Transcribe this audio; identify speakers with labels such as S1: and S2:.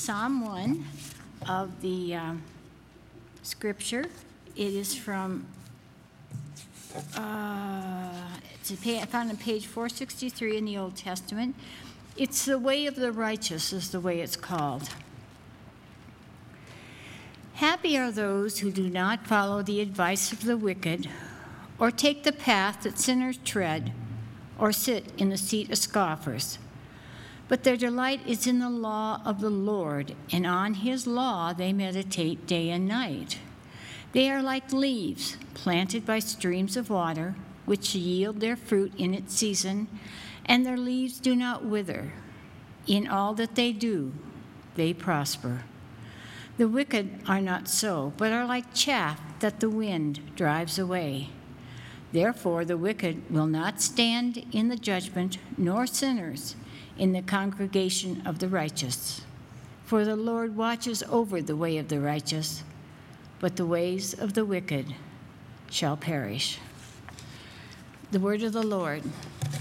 S1: Psalm 1 of the scripture. It is from, found on page 463 in the Old Testament. It's the way of the righteous is the way it's called. Happy are those who do not follow the advice of the wicked, or take the path that sinners tread, or sit in the seat of scoffers. But their delight is in the law of the Lord, and on his law they meditate day and night. They are like leaves planted by streams of water, which yield their fruit in its season, and their leaves do not wither. In all that they do, they prosper. The wicked are not so, but are like chaff that the wind drives away. Therefore, the wicked will not stand in the judgment, nor sinners in the congregation of the righteous. For the Lord watches over the way of the righteous, but the ways of the wicked shall perish. The word of the Lord.